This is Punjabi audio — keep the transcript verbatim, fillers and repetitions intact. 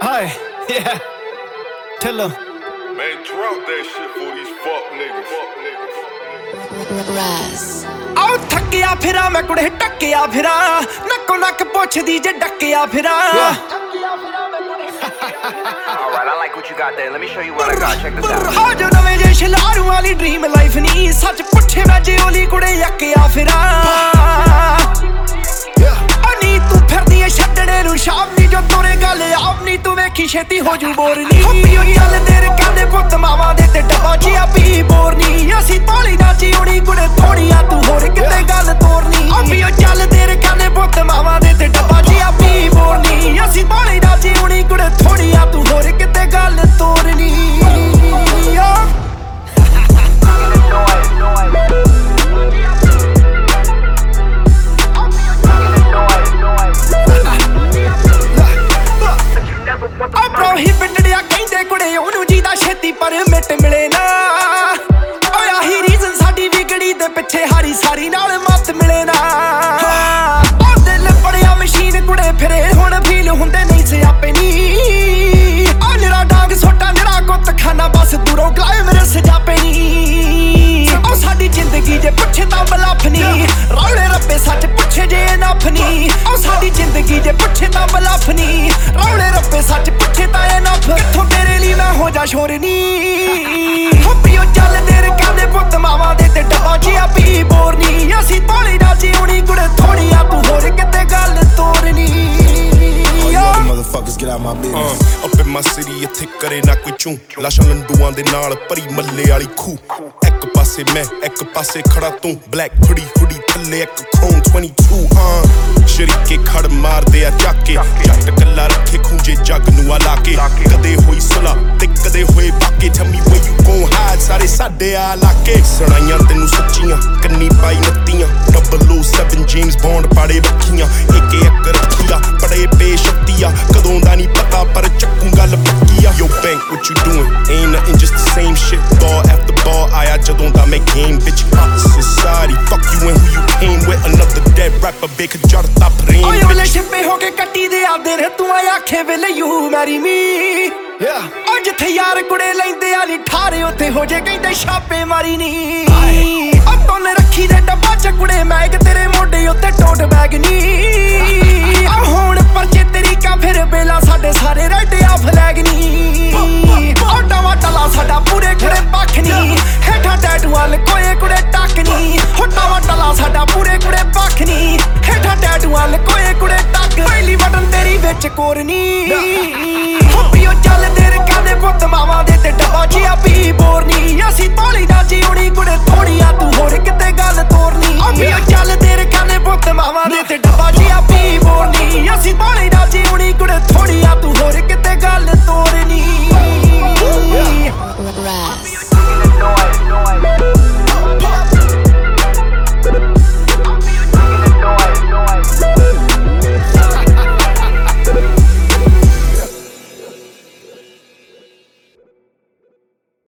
Hi, yeah. Tell them. Man, drop that shit for these fuck niggas. Fuck niggas. Raz. ਆਉ ਥੱਕਿਆ ਫਿਰਾਂ ਮੈਂ ਕੁੜੇ ਟੱਕਿਆ ਫਿਰਾਂ ਨੱਕੋ ਨੱਕ ਪੁੱਛਦੀ ਜੇ ਡੱਕਿਆ ਫਿਰਾਂ Alright, I like what you got there. Let me show you what I got. Check this out. ਆ ਜੋ ਨਵੇਂ ਜੇ ਸ਼ਲਾਰੂ ਵਾਲੀ ਡ੍ਰੀਮ ਲਾਈਫ ਨਹੀਂ ਸੱਚ ਪੁੱਛੇ ਮੈਂ ਜੇ ਓਲੀ ਕੁੜੇ ਯੱਕਿਆ ਫਿਰਾਂ ਨੀ ਤੂੰ ਫਿਰਦੀ ਏ ਛੱਡਣੇ ਨੂੰ ਸ਼ਾਮ ਨੀ ਜੋ ਤੋਰੇ ਗੱਲ ਆਪ ਨੀ ਤੂੰ ਵੇਖੀ ਛੇਤੀ ਹੋ ਜੂ ਬੋਰ ਨੀ ਹੱਪੀਓ ਚੱਲ ਤੇਰੇ ਕਾਂਦੇ ਪੁੱਤ ਮਾਵਾਂ ਦੇ ਤੇ ਡੱਬਾ ਜਿਹਾ ਪੀ ਬੋਰ ਨੀ ਅਸੀਂ ਤੋਲੀ ਨਾ ਚੀਉਣੀ ਕੁੜੇ ਥੋੜੀਆਂ ਤੂੰ ਹੋਰ ਕਿਤੇ ਗੱਲ ਤੋਰਨੀ ਹੱਪੀਓ ਚੱਲ ਤੇਰੇ ਕਾਂਦੇ ਪੁੱਤ ਮਾਵਾਂ ਦੇ ਤੇ ਡੱਬਾ ਜਿਹਾ ਪੀ ਬੋਰ ਨੀ ਅਸੀਂ ਤੋਲੀ ਨਾ ਚੀਉਣੀ ਕੁੜੇ ਥੋੜੀਆਂ ਤੂੰ ਹੋਰ ਕਿਤੇ ਗੱਲ ਤੋਰਨੀ ਪ੍ਰੋਹਿਬਿਟਡਿਆ ਕਹਿੰਦੇ ਕੁੜੇ ਉਹਨੂੰ ਜਿਹਦਾ ਛੇਤੀ ਪਰਮਿਟ ਮਿਲੇ ਨਾ ਓਏ ਆਹੀ ਰੀਜ਼ਨ ਸਾਡੀ ਵਿਗੜੀ ਦੇ ਪਿੱਛੇ ਹਾਰੀ ਸਾਰੀ ਨਾਲ ਮੱਤ ਮਿਲੇ ਨਾ ਉਹ ਦਿਲ ਬੜਿਆ ਮਸ਼ੀਨ ਕੁੜੇ ਫਿਰੇ ਹੁਣ ਫੀਲ ਹੁੰਦੇ ਨਹੀਂ ਸਿਆਪੇ ਨੀ ਆ ਨਿਰਾ ਡਾਂਗ ਸੋਟਾ ਨਿਰਾ ਗੁੱਤ ਖਾਨਾ ਬਸ ਦੂਰੋਂ ਗਲਾਏ ਮੇਰੇ ਸਜਾਪੇ ਨੀ ਉਹ ਸਾਡੀ ਜ਼ਿੰਦਗੀ ਜੇ ਪੁੱਛੇ ਤਾਂ ਬਲਫ ਨੀ ਰੌਲੇ ਰੱਬੇ ਸੱਚ ਪੁੱਛੇ ਜੇ ਨਫ ਨੀ ਉਹ ਸਾਡੀ ਜ਼ਿੰਦਗੀ ਜੇ ਪੁੱਛੇ ਤਾਂ ਬਲਫ ਨੀ ਰੌਲੇ ਰੱਬੇ ਸੱਚ ਪੁੱਛੇ ਤਾਂ ਇਹ ਨਫ ਕਿੱਥੋਂ ਤੇਰੇ ਲਈ ਮੈਂ ਹੋ ਜਾ ਸ਼ੋਰ ਨੀ ਹੱਪੀਓ ਚੱਲ ਤੇਰੇ ਕਾਂਦੇ ਪੁੱਤ ਮਾਵਾਂ ਦੇ ਤੇ ਡੱਬਾ ਜਿਹਾ ਪੀ ਬੋਰ ਨੀ ਅਸੀਂ ਤੋਲੀ ਨਾ ਜਿਉਣੀ ਕੁੜੇ ਥੋੜੀਆਂ ਤੂੰ ਹੋਰ ਕਿਤੇ ਗੱਲ ਤੋਰਨੀ Motherfuckers get out my business. uh, Up in my city ਇੱਥੇ ਕਰੇ ਨਾ ਕੋਈ ਚੂੰ ਲਾਸ਼ਾਂ ਲੰਡੂਆਂ ਦੇ ਨਾਲ ਭਰੀ ਮੱਲੇ ਵਾਲੀ ਖੂ ਇੱਕ ਪਾਸੇ ਮੈਂ ਇੱਕ ਪਾਸੇ ਖੜਾ ਤੂੰ ਬਲੈਕ ਹੁਡੀ ਹੁਡੀ ਥੱਲੇ ਇੱਕ ਕ੍ਰੋਮ twenty-two ਹਾਂ ਸ਼ਰੀਕੇ ਖੜ ਮਾਰਦੇ ਆ ਚੱਕੇ ਜੱਟ ਕੱਲਾ ਰੱਖੇ ਖੂੰਜੇ ਜੱਗ ਨੂੰ ਆ ਲਾ ਕੇ ਕਦੇ ਹੋਈ ਸੁਲਾ ਤੇ ਕਦੇ ਹੋਏ ਬਾਕੇ tell me where you gon' hide ਸਾਰੇ ਸਾਡੇ ਆ ਲਾਕੇ ਸੁਣਾਈਆਂ ਤੈਨੂੰ ਸੱਚੀਆਂ ਕੰਨੀ ਪਾਈ ਨੱਤੀਆਂ double oh seven James Bond ਪਾੜੇ ਬੱਖੀਆਂ ਇੱਕ ਇੱਕ ਰੱਖੀਆਂ ਪੜੇ ਬੇਸ਼ਕਤੀਆਂ ਕਦੋਂ ਦਾ ਨਹੀਂ ਪਤਾ ਪਰ ਚੱਕੂ ਗੱਲ ਪੱਕੀ ਆ Yo bank what you doing ain't nothing just the same shit ball after ball ਆਇਆ ਜਦੋਂ ਦਾ ਮੈਂ game bitch society fuck you and who you came with another dead rapper ਬੇਖ ਜੜਤਾ ਪ੍ਰੇਮ ਓਏ ਓਲੇ ਛਿਪੇ ਹੋ ਕੇ ਕੱਟੀ ਦੇ ਆਦੇ ਨੇ ਤੂੰ ਆਖੇ ਵੇਲੇ ਯੂ ਮੈਰੀ ਮੀ ਓ ਜਿੱਥੇ ਯਾਰ ਕੁੜੇ ਲੈਂਦੇ ਆ ਨੀ ਠਾਰੇ ਉੱਥੇ ਹੋ ਜੇ ਕਹਿੰਦੇ ਛਾਪੇ ਮਾਰੀ ਨੀ ਓ ਤੋਨੇ ਰੱਖੀ ਦੇ ਡੱਬਾ ਚ ਕੁੜੇ ਮੈਂ ਕਿ ਤੇਰੇ ਮੋਢੇ ਉੱਤੇ ਟੋਟ ਬੈਗ ਨੀ ਆ ਹੁਣ ਪਰਚੇ ਤਰੀਕਾ ਫਿਰ ਬੇਲਾ ਸਾਡੇ ਸਾਰੇ ਰੈਡ ਆ ਫਲੈਗ ਨੀ ਓ ਟਵਾ ਟਲਾ ਸਾਡਾ ਪੂਰੇ ਕੁੜੇ ਪੱਖ ਨੀ ਹੇਠਾਂ ਟੈਟੂਆਂ ਲਕੋਏ ਕੁੜੇ ਟੱਕ ਨੀ ਓ ਟਵਾ ਟਲਾ ਸਾਡਾ ਪੂਰੇ ਕੁੜੇ ਪੱਖ ਨੀ ਹੇਠਾਂ ਟੈਟੂਆਂ ਲਕੋਏ ਕੁੜੇ ਟੱਕ ਪਹਿਲੀ ਬਟਨ ਤੇਰੀ ਵਿੱਚ ਕੋਰਨੀ